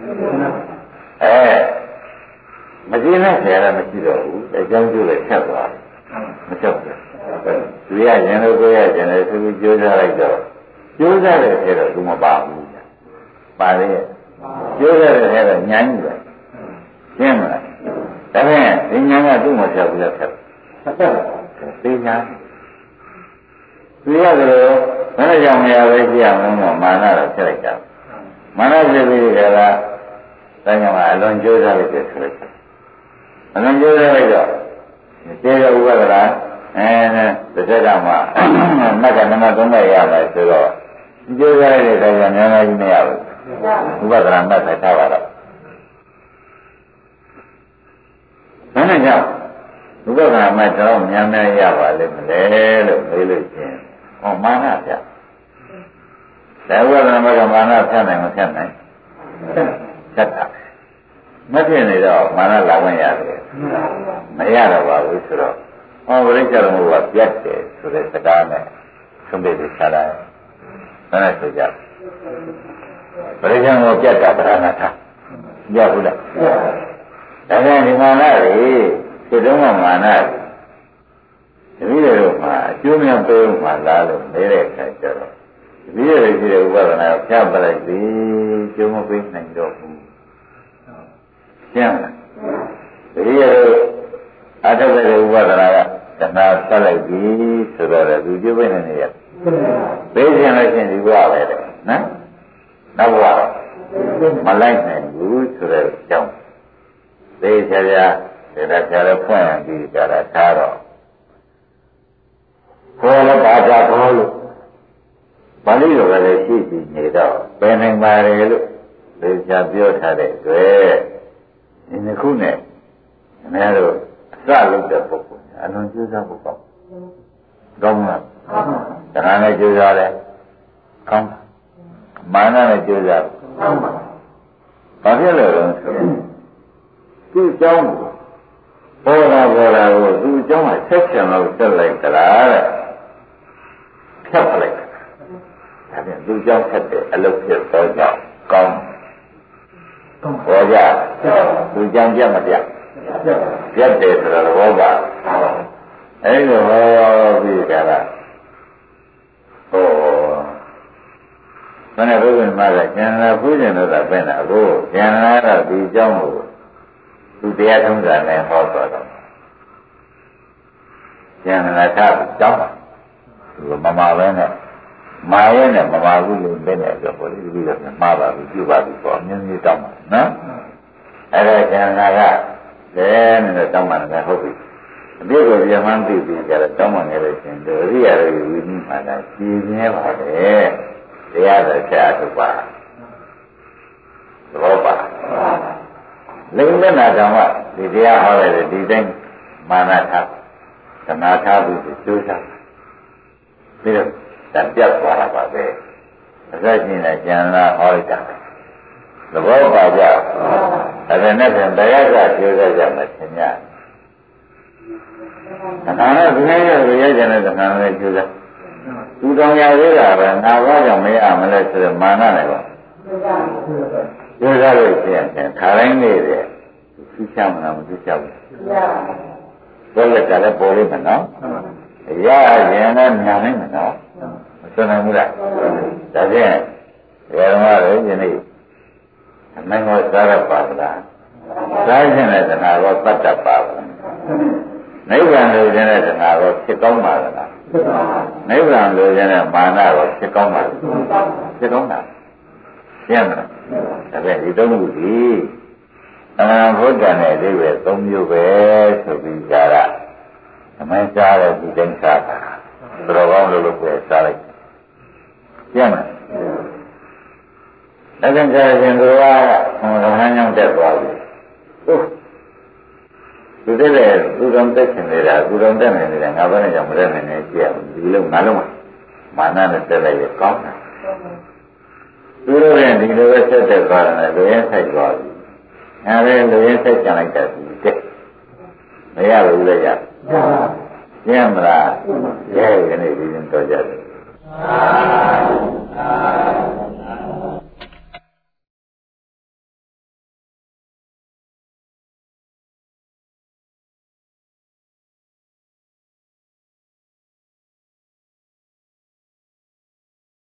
မရှင်းတဲ့ဆရာကမရှိတော့ဘူးအကြောင်းကျိုးလည်းဖြတ်သွားတယ်မဖြတ်ဘူးသူရရင်လို့ကိုရရင်လည်းသူကြိုးစားလိုက်တော့ကြိုးစားတဲ့ဆရာတော့သူမပါဘူးပါလေကျိုးတဲ့ထဲတော့ညာညူတယ်ရှင်းမလားဒါဖြင့်ဒီညာကသူ့မဖြတ်ဘူးလားဖြတ်သိညာသူရတယ်ဘယ်နဲ့ကြောင့်မရပဲကြည့်အောင်လို့မာနတော့ဖြစ်လိုက်တာမာနဖြစ်ပြီးကြတာတိုင်းကြောင့်အလွန်ကျိုးစားလိုက်တယ်ဆိုလိုက်တာအလွန်ကျိုးစားလိုက်တော့ကျေရဥပဒရာတစ်စက်ကမှမက်ကနမသုံးမဲ့ရမယ်ဆိုတော့ကျိုးစားလိုက်တဲ့တိုင်းကများများကြီးမရဘူးဥပဒရာမက်ထိုက်ထားပါတော့ဘယ်နဲ့ကြောင့်ဥပဒရာမက်တော့များများရပါလိမ့်မလဲလို့မေးလို့ရှိရင်မာနပြဒါဥပဒရာမက်ကမာနဖြတ်နိုင်မဖြတ်နိုင်ဖြတ်တာမဖြစ်နေတော့မာနလာဝင်ရတယ်မရတော့ပါဘူးဆိုတော့ဘုရားကျတော်ကပြတ်တယ်ဆိုတဲ့စကားနဲ့သုံးပြပြီးခြားတယ်ဘယ်နဲ့ဆိုကြပရိသတ်ကိုပြတ်တာပရဏထရဘူးလားဒါကြောင့်ဒီမာနတွေစိတ်တုံးကမာနတပည့်တော်မှာအကျိုးများပေးမှလားလို့မေးတဲ့အခါကျတော့တပည့်တော်ရှိတဲ့ဥပဒနာကိုဖြတ်ပလိုက်ပြီးကျိုးမပေးနိုင်တော့ဘူးရှင်းလားတပည့်တော်အထုတ်တဲ့ဥပဒနာကတဏှာဆက်လိုက်ပြီးဆိုတော့သူကျိုးပေးနေရပေးခြင်းလို့ရှိရင်ဒီဘဝပဲတဲ့နော်နောက်ဘဝမလိုက်နိုင်ဘူးဆိုတဲ့အကြောင်းသေချာချာဒါကြရဖွင့်ပြီးကြတာသားတော့ခေါ်လည်းပါကြခေါ်လို့ပါဠိတော်ကလည်းရှိရှိနေတော့ပယ်နိုင်ပါလေလို့သေချာပြောထားတဲ့အတွက်ဒီနှစ်ခုနဲ့အများတို့အစလုပ်တဲ့ပုဂ္ဂိုလ်အလွန်ကျိုးစားဖို့ပေါ့ကောင်းလားတရားနဲ့ကျိုးစားတယ်ကောင်းမာနနဲ့ကျိုးစားကောင်းပါဘာဖြစ်လို့လဲဆိုသူ့အကြောင်းဘောရာကိုသူ့အကြောင်းကဆက်ချင်လို့ဆက်လိုက်ကြလားတဲ့ဖြတ်လိုက်ဒါပြန်သူ့အကြောင်းဆက်တဲ့အလုပ်ဖြစ်တော့ကြောင့်ကောင်းဘောကြသူ့အကြောင်းပြတ်မပြတ်ပြတ်တယ်ဆိုတော့ဘောပါအဲ့လိုဟောပြီးကြတာဟောမနေ့ဘုရားမှာကကျန်လာဖူးကျင်တော့တာပဲနာကိုကျန်လာတော့ဒီအကြောင်းကိုသူတရားထုံးတာနဲ့ဟောသွားတော့ကျန်လာတာကြောင်းသူမမပဲနဲ့မာရဲနဲ့မမဘူးလို့ပဲနဲ့ဆိုပေါ်ပြီးတော့မှားပါဘူးပြုပါဘူးပေါ့အမြင်ကြီးတောင်းပါနော်အဲ့ဒါကျန်လာကလည်းနဲ့တောင်းပါနဲ့ဟုတ်ပြီအပြည့်ကိုပြမှန်းသိပြီးကြတော့တောင်းပါနေလို့ရှင်ဒုရိယာတွေဝိနည်းမှာလည်းရှင်းနေပါတယ်တရားတော်ချာထုတ်ပါသဘောပါလိမ္မာနာတော်ကဒီတရားဟောရတယ်ဒီတိုင်းမာနထားသနာထားပြီးကျိုးစားပြီးတော့တပြတ်သွားတာပါပဲအစရှိနေကျန်လာဟောလိုက်တာသဘောပါကြအဲ့ဒါနဲ့ပြန်တရားကကျိုးစားကြမှာသင်ညာသနာနဲ့ဒီနေ့ရကြတဲ့သနာနဲ့ကျိုးစားသူတော်ရသေးတာပဲငါဘာကြောင့်မရမလဲဆိုတော့မာနနဲ့ပေါ့ကျိုးစားလို့ရှိရင်ခါတိုင်းနေတယ်သိချမလားမသိချဘူးဘယ်လက်ကလည်းပေါ်လိမ့်မယ်နော်ရရင်လည်းညာနိုင်မယ်နော်မစွမ်းနိုင်ဘူးလားဒါဖြင့်ဓမ္မတွေယနေ့အမှန်ကိုစားရပါဗလားစားခြင်းနဲ့တဏှာကိုတတ်တတ်ပါဗလားနိဗ္ဗာန်လိုချင်တဲ့တဏှာကိုဖြစ်ကောင်းပါလားနိဗ္ဗာန်လိုချင်တဲ့မာနကိုဖြစ်ကောင်းပါလားဖြစ်ကောင်းတာရှင်းမလားဒါပဲဒီသုံးခုဒီအမှန်ဘုဒ္ဓနဲ့အိဗယ်၃မျိုးပဲဆိုပြီးကြတာအမှန်စားတဲ့ဒီတိုင်းစားတာဘယ်တော့ကောင်းလို့ပဲစားလိုက်ရှင်းမလားအဲ့ဒါကြရင်သူကဟိုလမ်းကြောင်းတက်သွားပြီသူတည်းလေသူတော်တက်ချင်နေတာသူတော်တက်နေတယ်ငါဘယ်နဲ့ကြောင့်မတက်နိုင်နေကြည့်အောင်ဒီလိုငါလုံးမာနနဲ့တက်လိုက်ရကောင်းတယ်သူတို့ကဒီလိုပဲဆက်တက်သွားတယ်လူရင်းဆိုင်သွားပြီအဲဒါလူရင်းဆိုင်ကြလိုက်တယ်ဒီတက်မရဘူးလေကြရှင်းမလားကဲဒီနေ့ဒီရင်တော်ကြတယ်